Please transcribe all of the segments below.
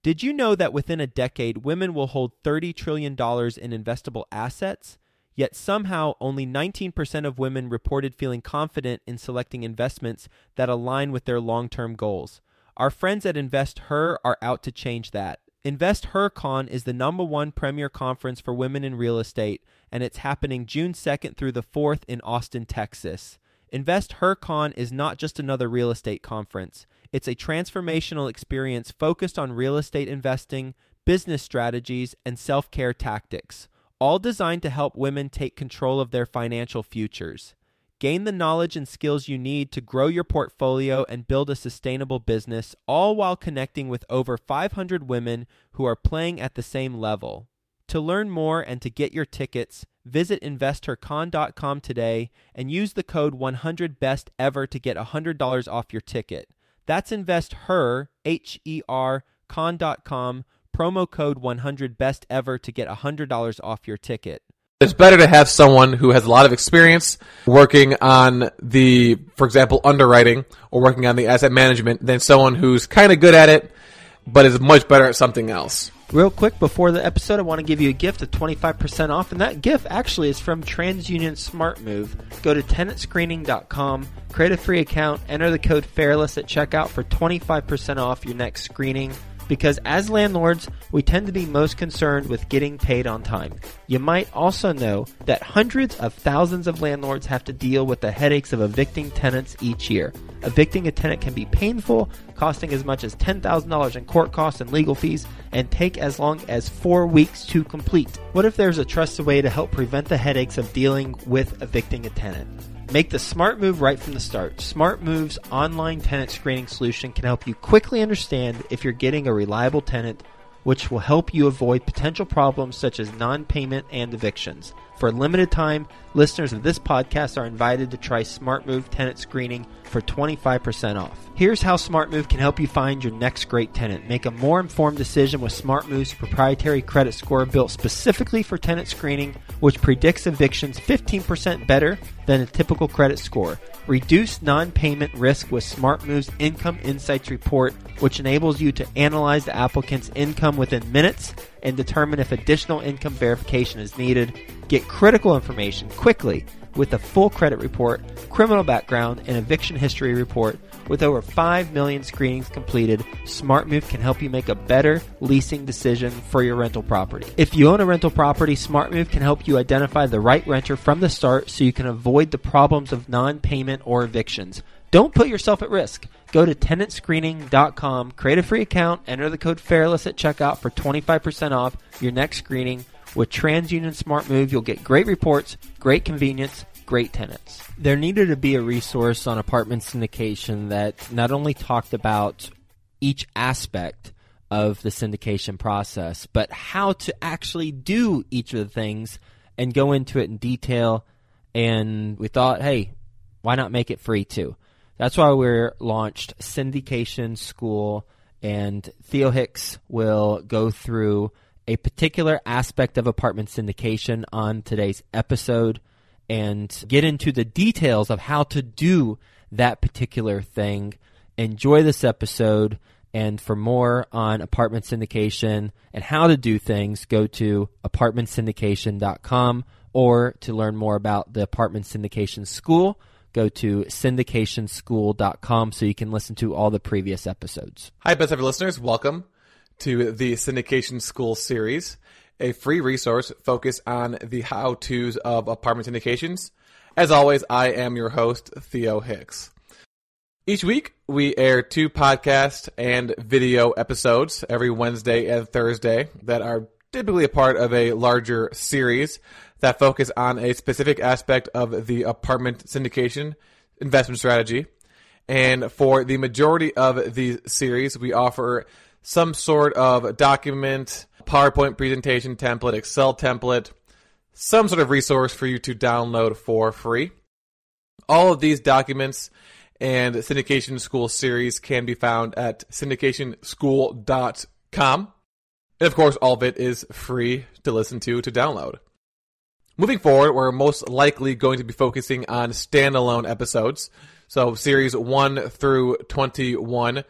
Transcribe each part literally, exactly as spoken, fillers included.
Did you know that within a decade, women will hold thirty trillion dollars in investable assets? Yet somehow only nineteen percent of women reported feeling confident in selecting investments that align with their long-term goals. Our friends at InvestHer are out to change that. InvestHerCon is the number one premier conference for women in real estate, and it's happening June second through the fourth in Austin, Texas. InvestHerCon is not just another real estate conference. It's a transformational experience focused on real estate investing, business strategies, and self-care tactics, all designed to help women take control of their financial futures. Gain the knowledge and skills you need to grow your portfolio and build a sustainable business, all while connecting with over five hundred women who are playing at the same level. To learn more and to get your tickets, visit investor con dot com today and use the code one hundred best ever to get one hundred dollars off your ticket. That's InvestHer, H E R, con dot com, promo code one hundred best ever to get one hundred dollars off your ticket. It's better to have someone who has a lot of experience working on the, for example, underwriting or working on the asset management than someone who's kind of good at it but is much better at something else. Real quick before the episode, I want to give you a gift of twenty-five percent off, and that gift actually is from TransUnion SmartMove. Go to tenant screening dot com, create a free account, enter the code FAIRLESS at checkout for twenty-five percent off your next screening. Because as landlords, we tend to be most concerned with getting paid on time. You might also know that hundreds of thousands of landlords have to deal with the headaches of evicting tenants each year. Evicting a tenant can be painful, costing as much as ten thousand dollars in court costs and legal fees, and take as long as four weeks to complete. What if there's a trusted way to help prevent the headaches of dealing with evicting a tenant? Make the smart move right from the start. SmartMove's online tenant screening solution can help you quickly understand if you're getting a reliable tenant, which will help you avoid potential problems such as non-payment and evictions. For a limited time, listeners of this podcast are invited to try SmartMove tenant screening for twenty-five percent off. Here's how SmartMove can help you find your next great tenant. Make a more informed decision with SmartMove's proprietary credit score built specifically for tenant screening, which predicts evictions fifteen percent better than a typical credit score. Reduce non-payment risk with SmartMove's Income Insights report, which enables you to analyze the applicant's income within minutes and determine if additional income verification is needed. Get critical information quickly with a full credit report, criminal background, and eviction history report. With over five million screenings completed, SmartMove can help you make a better leasing decision for your rental property. If you own a rental property, SmartMove can help you identify the right renter from the start so you can avoid the problems of non-payment or evictions. Don't put yourself at risk. Go to tenant screening dot com, create a free account, enter the code FAIRLESS at checkout for twenty-five percent off your next screening. With TransUnion SmartMove, you'll get great reports, great convenience, great tenants. There needed to be a resource on apartment syndication that not only talked about each aspect of the syndication process, but how to actually do each of the things and go into it in detail. And we thought, hey, why not make it free too? That's why we launched Syndication School, and Theo Hicks will go through a particular aspect of apartment syndication on today's episode and get into the details of how to do that particular thing. Enjoy this episode, and for more on apartment syndication and how to do things, go to apartment syndication dot com, or to learn more about the Apartment Syndication School, go to syndication school dot com so you can listen to all the previous episodes. Hi, best ever listeners. Welcome to the Syndication School series, a free resource focused on the how-tos of apartment syndications. As always, I am your host, Theo Hicks. Each week, we air two podcast and video episodes every Wednesday and Thursday that are typically a part of a larger series that focus on a specific aspect of the apartment syndication investment strategy. And for the majority of the series, we offer some sort of document, PowerPoint presentation template, Excel template, some sort of resource for you to download for free. All of these documents and Syndication School series can be found at syndication school dot com. And of course, all of it is free to listen to, to download. Moving forward, we're most likely going to be focusing on standalone episodes. So series one through twenty-one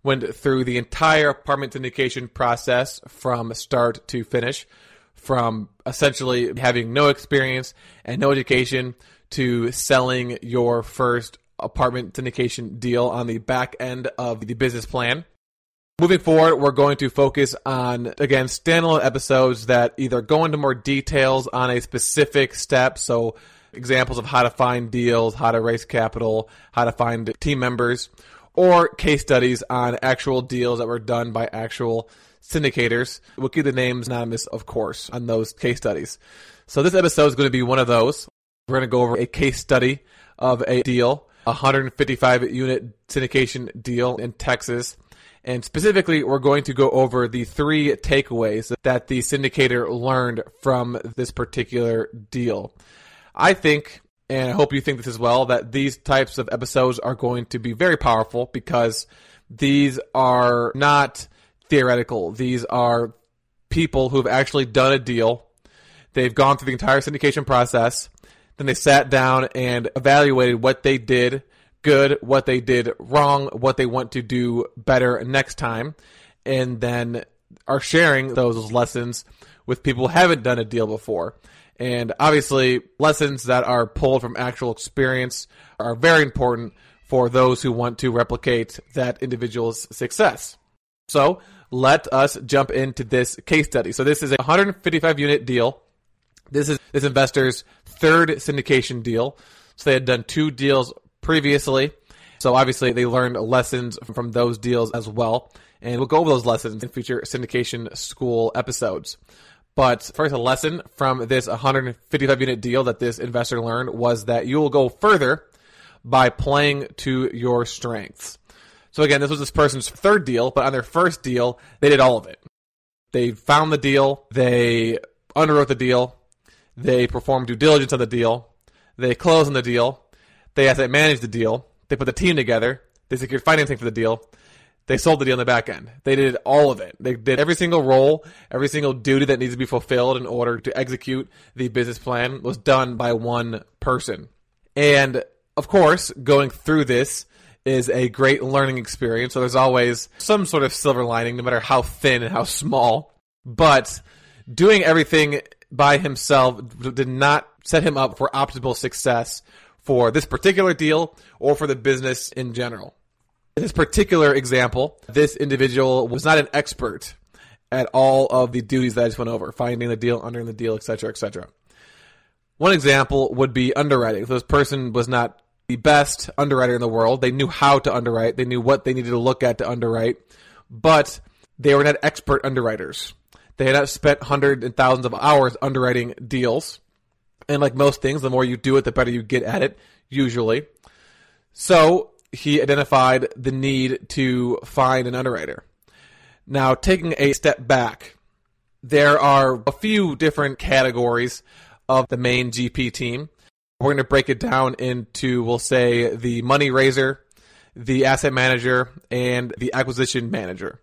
went through the entire apartment syndication process from start to finish, from essentially having no experience and no education to selling your first apartment syndication deal on the back end of the business plan. Moving forward, we're going to focus on, again, standalone episodes that either go into more details on a specific step, so examples of how to find deals, how to raise capital, how to find team members, or case studies on actual deals that were done by actual syndicators. We'll keep the names anonymous, of course, on those case studies. So this episode is going to be one of those. We're going to go over a case study of a deal, a one hundred fifty-five unit syndication deal in Texas. And specifically, we're going to go over the three takeaways that the syndicator learned from this particular deal. I think, and I hope you think this as well, that these types of episodes are going to be very powerful because these are not theoretical. These are people who have actually done a deal. They've gone through the entire syndication process. Then they sat down and evaluated what they did good, what they did wrong, what they want to do better next time, and then are sharing those lessons with people who haven't done a deal before. And obviously, lessons that are pulled from actual experience are very important for those who want to replicate that individual's success. So let us jump into this case study. So this is a one hundred fifty-five unit deal. This is this investor's third syndication deal. So they had done two deals previously. So obviously they learned lessons from those deals as well. And we'll go over those lessons in future syndication school episodes. But first, a lesson from this one hundred fifty-five unit deal that this investor learned was that you will go further by playing to your strengths. So again, this was this person's third deal, but on their first deal, they did all of it. They found the deal, they underwrote the deal, they performed due diligence on the deal, they closed on the deal, they asset managed the deal, they put the team together, they secured financing for the deal, they sold the deal on the back end. They did all of it. They did every single role, every single duty that needs to be fulfilled in order to execute the business plan was done by one person. And of course, going through this is a great learning experience. So there's always some sort of silver lining, no matter how thin and how small. But doing everything by himself did not set him up for optimal success for this particular deal or for the business in general. In this particular example, this individual was not an expert at all of the duties that I just went over, finding the deal, underwriting the deal, et cetera, et cetera. One example would be underwriting. So this person was not the best underwriter in the world. They knew how to underwrite. They knew what they needed to look at to underwrite, but they were not expert underwriters. They had not spent hundreds and thousands of hours underwriting deals. And like most things, the more you do it, the better you get at it, usually. So he identified the need to find an underwriter. Now, taking a step back, there are a few different categories of the main G P team. We're going to break it down into, we'll say, the money raiser, the asset manager, and the acquisition manager.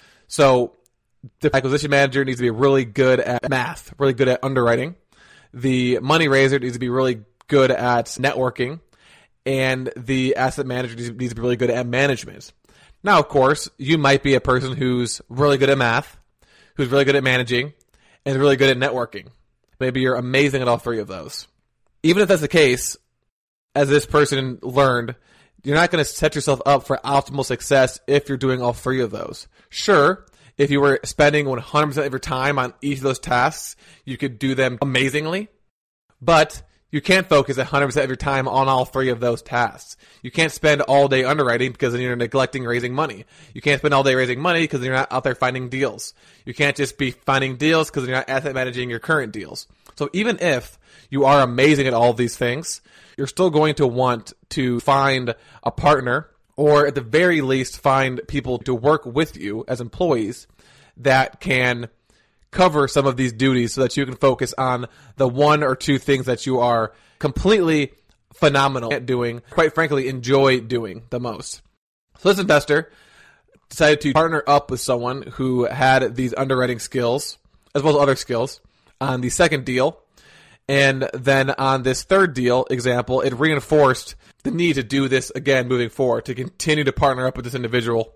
So the acquisition manager needs to be really good at math, really good at underwriting. The money raiser needs to be really good at networking. And the asset manager needs to be really good at management. Now, of course, you might be a person who's really good at math, who's really good at managing, and really good at networking. Maybe you're amazing at all three of those. Even if that's the case, as this person learned, you're not going to set yourself up for optimal success if you're doing all three of those. Sure, if you were spending one hundred percent of your time on each of those tasks, you could do them amazingly. But you can't focus one hundred percent of your time on all three of those tasks. You can't spend all day underwriting because then you're neglecting raising money. You can't spend all day raising money because then you're not out there finding deals. You can't just be finding deals because then you're not asset managing your current deals. So even if you are amazing at all of these things, you're still going to want to find a partner, or at the very least find people to work with you as employees that can cover some of these duties so that you can focus on the one or two things that you are completely phenomenal at doing, quite frankly, enjoy doing the most. So this investor decided to partner up with someone who had these underwriting skills, as well as other skills, on the second deal. And then on this third deal example, it reinforced the need to do this again moving forward, to continue to partner up with this individual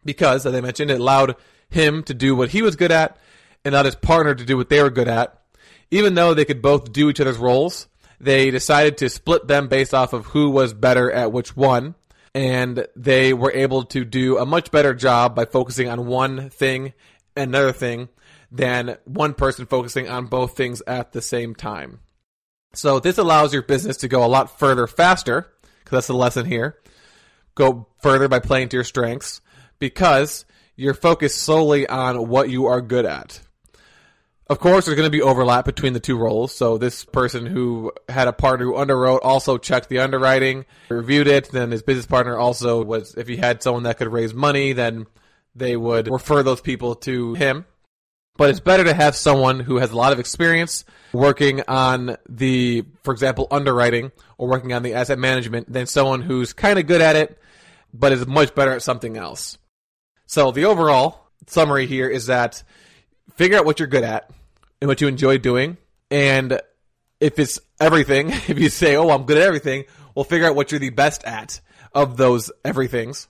because, as I mentioned, it allowed him to do what he was good at and allowed his partner to do what they were good at. Even though they could both do each other's roles, they decided to split them based off of who was better at which one, and they were able to do a much better job by focusing on one thing and another thing than one person focusing on both things at the same time. So this allows your business to go a lot further faster, because that's the lesson here. Go further by playing to your strengths, because you're focused solely on what you are good at. Of course, there's going to be overlap between the two roles. So this person who had a partner who underwrote also checked the underwriting, reviewed it. Then his business partner also was, if he had someone that could raise money, then they would refer those people to him. But it's better to have someone who has a lot of experience working on the, for example, underwriting or working on the asset management than someone who's kind of good at it, but is much better at something else. So the overall summary here is that figure out what you're good at and what you enjoy doing. And if it's everything, if you say, oh, I'm good at everything, well, figure out what you're the best at of those everythings.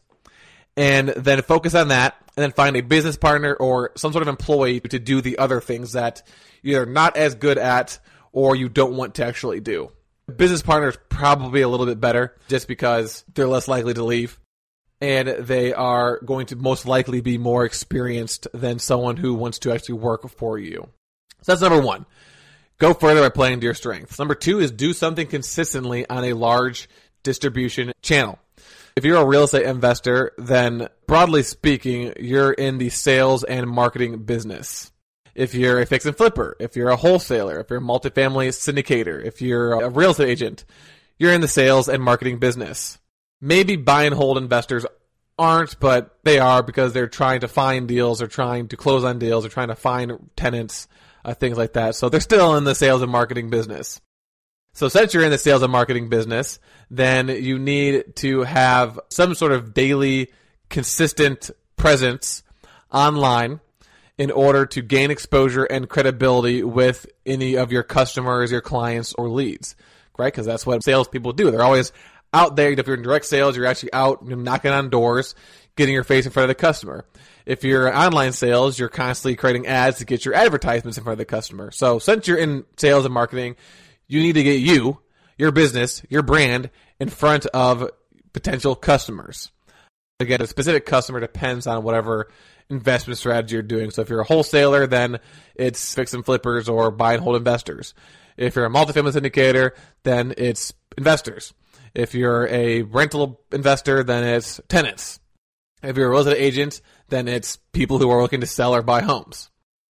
And then focus on that. And then find a business partner or some sort of employee to do the other things that you're not as good at or you don't want to actually do. Business partner is probably a little bit better just because they're less likely to leave. And they are going to most likely be more experienced than someone who wants to actually work for you. So that's number one. Go further by playing to your strengths. Number two is do something consistently on a large distribution channel. If you're a real estate investor, then broadly speaking, you're in the sales and marketing business. If you're a fix and flipper, if you're a wholesaler, if you're a multifamily syndicator, if you're a real estate agent, you're in the sales and marketing business. Maybe buy and hold investors aren't, but they are because they're trying to find deals, they're trying to close on deals, they're trying to find tenants, uh, things like that. So they're still in the sales and marketing business. So since you're in the sales and marketing business, then you need to have some sort of daily, consistent presence online in order to gain exposure and credibility with any of your customers, your clients, or leads, right? Because that's what salespeople do. They're always out there. If you're in direct sales, you're actually out knocking on doors, getting your face in front of the customer. If you're in online sales, you're constantly creating ads to get your advertisements in front of the customer. So since you're in sales and marketing, you need to get you, your business, your brand in front of potential customers. Again, a specific customer depends on whatever investment strategy you're doing. So if you're a wholesaler, then it's fix and flippers or buy and hold investors. If you're a multifamily syndicator, then it's investors. If you're a rental investor, then it's tenants. If you're a real estate agent, then it's people who are looking to sell or buy homes.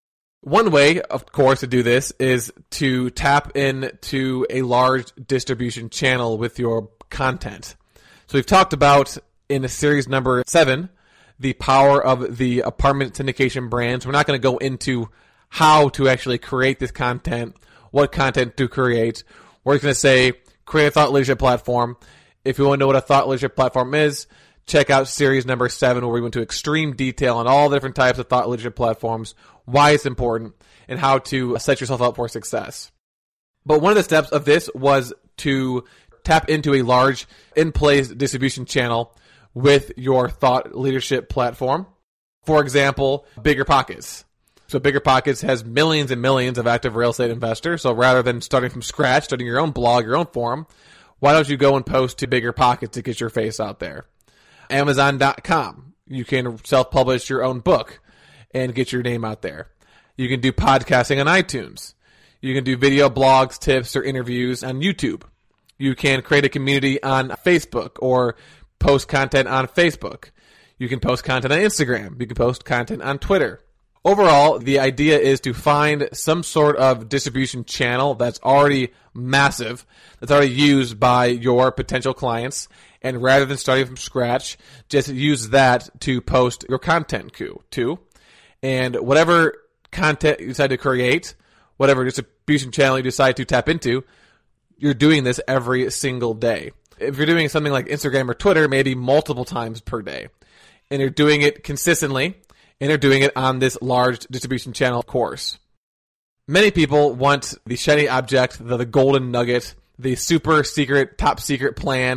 One way, of course, to do this is to tap into a large distribution channel with your content. So we've talked about in series number seven, the power of the apartment syndication brands. We're not going to go into how to actually create this content, what content to create. We're just going to say, create a thought leadership platform. If you want to know what a thought leadership platform is, check out series number seven, where we went to extreme detail on all the different types of thought leadership platforms, why it's important, and how to set yourself up for success. But one of the steps of this was to tap into a large in-place distribution channel with your thought leadership platform. For example, BiggerPockets. So BiggerPockets has millions and millions of active real estate investors. So rather than starting from scratch, starting your own blog, your own forum, why don't you go and post to BiggerPockets to get your face out there? Amazon dot com. You can self-publish your own book and get your name out there. You can do podcasting on iTunes. You can do video blogs, tips, or interviews on YouTube. You can create a community on Facebook or post content on Facebook. You can post content on Instagram. You can post content on Twitter. Overall, the idea is to find some sort of distribution channel that's already massive, that's already used by your potential clients, and rather than starting from scratch, just use that to post your content to. And whatever content you decide to create, whatever distribution channel you decide to tap into, you're doing this every single day. If you're doing something like Instagram or Twitter, maybe multiple times per day, and you're doing it consistently, and you're doing it on this large distribution channel course. Many people want the shiny object, the, the golden nugget, the super secret, top secret plan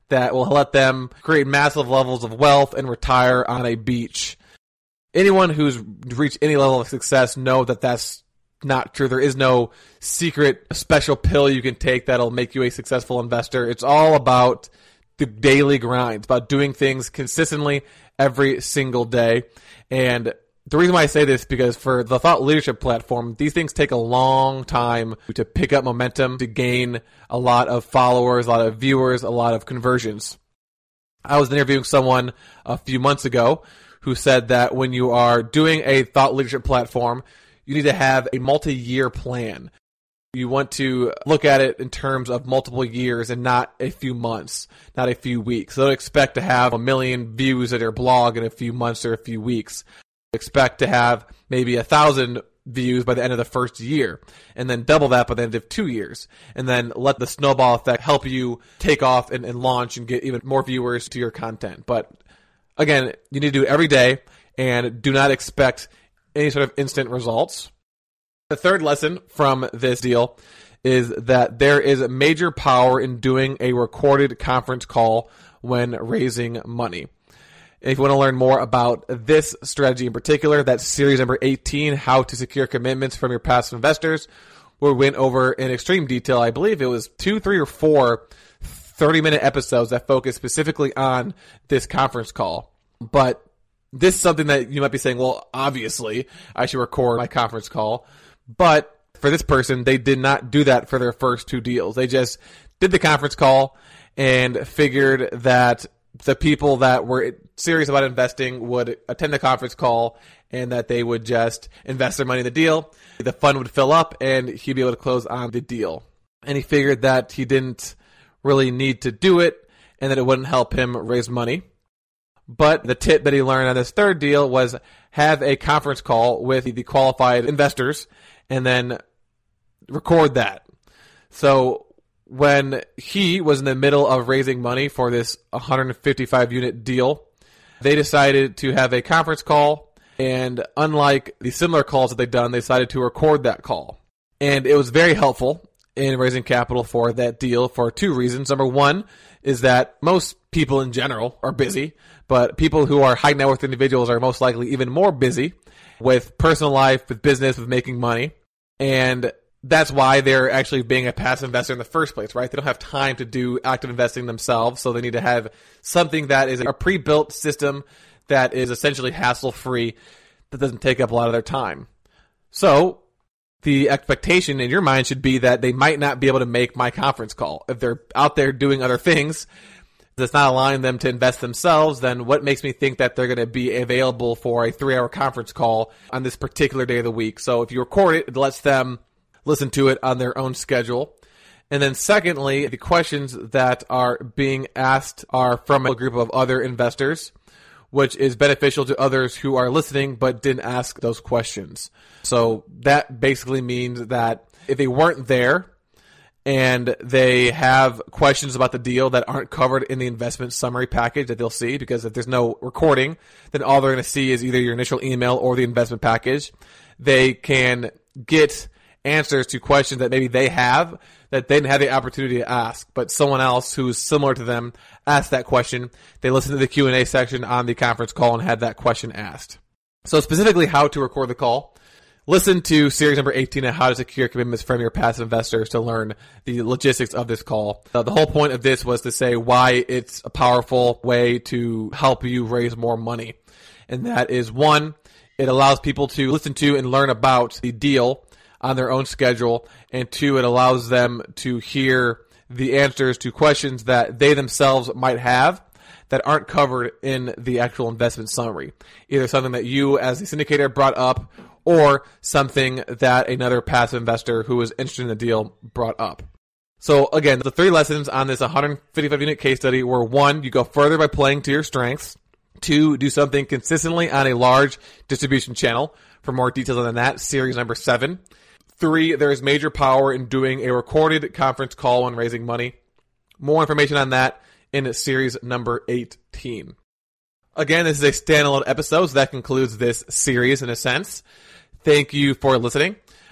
that will let them create massive levels of wealth and retire on a beach. Anyone who's reached any level of success know that that's not true. There is no secret special pill you can take that'll make you a successful investor. It's all about the daily grind. It's about doing things consistently every single day. And the reason why I say this is because for the Thought Leadership platform, these things take a long time to pick up momentum, to gain a lot of followers, a lot of viewers, a lot of conversions. I was interviewing someone a few months ago who said that when you are doing a Thought Leadership platform, you need to have a multi-year plan. You want to look at it in terms of multiple years and not a few months, not a few weeks. Don't expect to have a million views at your blog in a few months or a few weeks. Expect to have maybe a thousand views by the end of the first year, and then double that by the end of two years, and then let the snowball effect help you take off and, and launch and get even more viewers to your content. But again, you need to do it every day, and do not expect any sort of instant results. The third lesson from this deal is that there is major power in doing a recorded conference call when raising money. If you want to learn more about this strategy in particular, that's series number eighteen, How to Secure Commitments from Your Passive Investors, where we went over in extreme detail. I believe it was two, three, or four thirty-minute episodes that focus specifically on this conference call. But this is something that you might be saying, well, obviously, I should record my conference call. But for this person, they did not do that for their first two deals. They just did the conference call and figured that the people that were serious about investing would attend the conference call and that they would just invest their money in the deal. The fund would fill up and he'd be able to close on the deal. And he figured that he didn't really need to do it and that it wouldn't help him raise money. But the tip that he learned on this third deal was have a conference call with the qualified investors and then record that. So when he was in the middle of raising money for this one hundred fifty-five unit deal, they decided to have a conference call, and unlike the similar calls that they'd done, they decided to record that call. And it was very helpful in raising capital for that deal for two reasons. Number one is that most people in general are busy, but people who are high net worth individuals are most likely even more busy with personal life, with business, with making money. And that's why they're actually being a passive investor in the first place, right? They don't have time to do active investing themselves, so they need to have something that is a pre-built system that is essentially hassle-free, that doesn't take up a lot of their time. So the expectation in your mind should be that they might not be able to make my conference call. If they're out there doing other things that's not allowing them to invest themselves, then what makes me think that they're going to be available for a three-hour conference call on this particular day of the week? So if you record it, it lets them listen to it on their own schedule. And then secondly, the questions that are being asked are from a group of other investors, which is beneficial to others who are listening but didn't ask those questions. So that basically means that if they weren't there and they have questions about the deal that aren't covered in the investment summary package that they'll see, because if there's no recording, then all they're going to see is either your initial email or the investment package. They can get answers to questions that maybe they have that they didn't have the opportunity to ask, but someone else who's similar to them asked that question. They listened to the Q and A section on the conference call and had that question asked. So specifically how to record the call. Listen to series number eighteen on how to secure commitments from your passive investors to learn the logistics of this call. Uh, the whole point of this was to say why it's a powerful way to help you raise more money. And that is, one, it allows people to listen to and learn about the deal on their own schedule, and two, it allows them to hear the answers to questions that they themselves might have that aren't covered in the actual investment summary. Either something that you as the syndicator brought up or something that another passive investor who was interested in the deal brought up. So again, the three lessons on this one hundred fifty-five unit case study were: one, you go further by playing to your strengths; two, do something consistently on a large distribution channel. For more details on that, series number seven. Three, there is major power in doing a recorded conference call when raising money. More information on that in series number eighteen. Again, this is a standalone episode, so that concludes this series in a sense. Thank you for listening.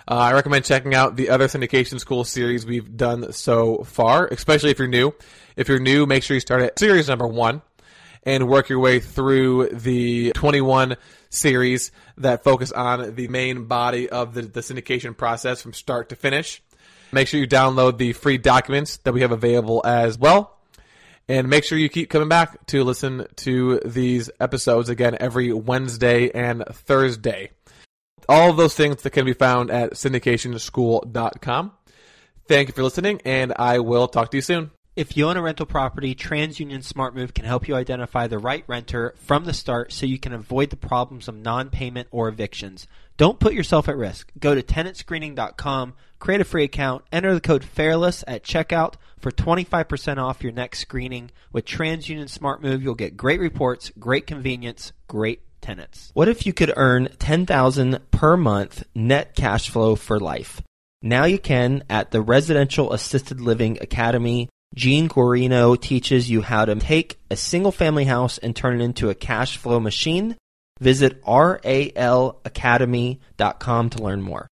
Uh, I recommend checking out the other syndication school series we've done so far, especially if you're new. If you're new, make sure you start at series number one and work your way through the twenty-one series that focus on the main body of the, the syndication process from start to finish. Make sure you download the free documents that we have available as well. And make sure you keep coming back to listen to these episodes again every Wednesday and Thursday. All of those things that can be found at syndication school dot com. Thank you for listening, and I will talk to you soon. If you own a rental property, TransUnion SmartMove can help you identify the right renter from the start so you can avoid the problems of non-payment or evictions. Don't put yourself at risk. Go to tenant screening dot com, create a free account, enter the code FAIRLESS at checkout for twenty-five percent off your next screening. With TransUnion SmartMove, you'll get great reports, great convenience, great tenants. What if you could earn ten thousand dollars per month net cash flow for life? Now you can at the Residential Assisted Living Academy. Gene Guarino teaches you how to take a single-family house and turn it into a cash flow machine. Visit R A L academy dot com to learn more.